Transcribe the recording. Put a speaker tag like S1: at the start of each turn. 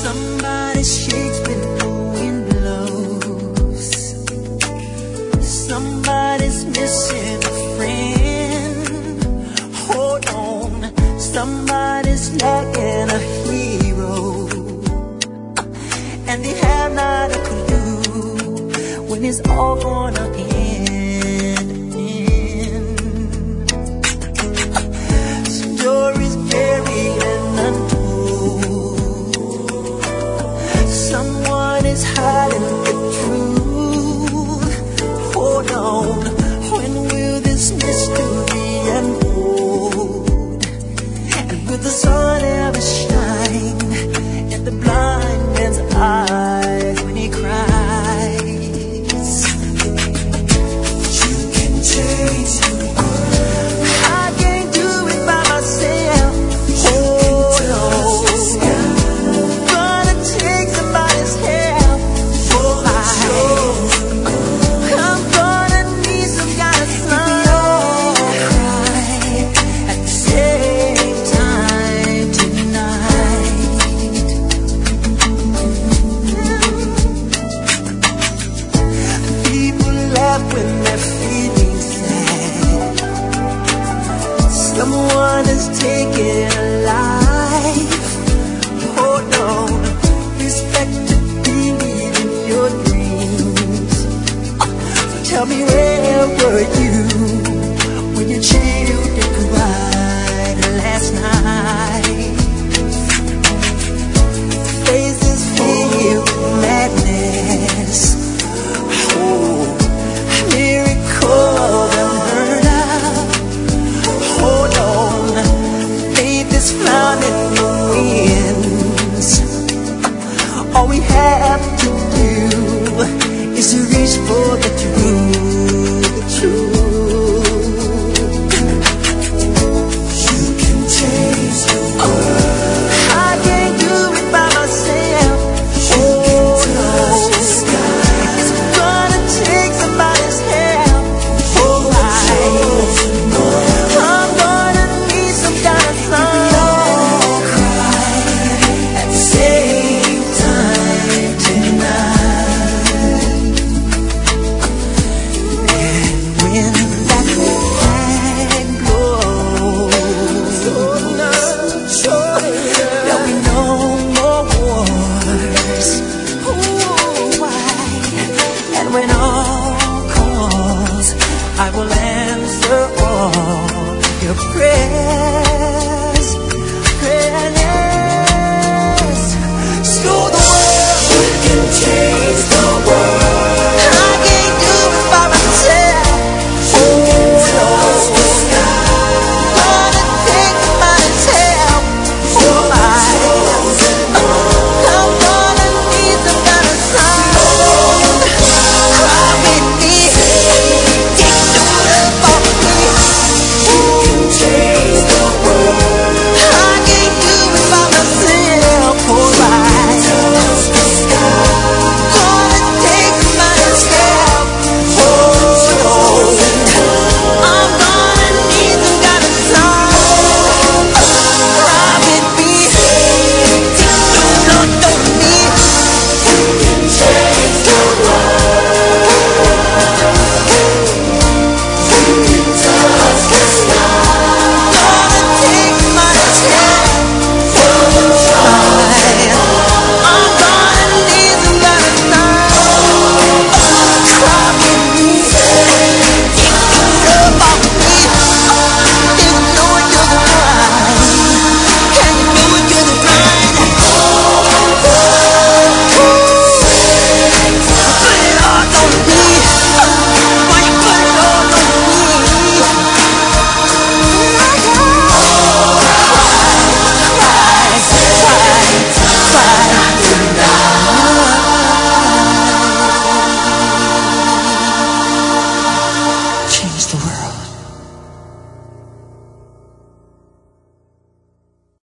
S1: Somebody shakes when the wind blows. Somebody's missing a friend. Hold on, somebody's lacking a hero, and they have not a clue when it's all gonna end. Stories buried and untold. Someone is hiding the truth. Hold on, when will this mystery unfold? And will the sun ever shine in the blind man's eyes when he cries? You can change the world. I can't do it by myself. Hold on, gonna take somebody's help. I'm gonna need some kind of sign. Cry at the same time tonight. People laugh when they're feeling sad. Someone is taking a life. Hold on, respect to believe in your dreams. So tell me, where were you when your children cried last night? Faces filled with madness. Oh, miracle unheard of. Hold on, faith is flying in the winds. All we have to do is to reach for the truth, the truth. You can change the world. I can't do it by myself. Hold on, it's gonna take somebody's help. I'm gonna need some kind of sign. Cry at the same time tonight. And when that flag blows, there'll be no more wars. Ooh, why? And when all calls, I will answer all your prayers.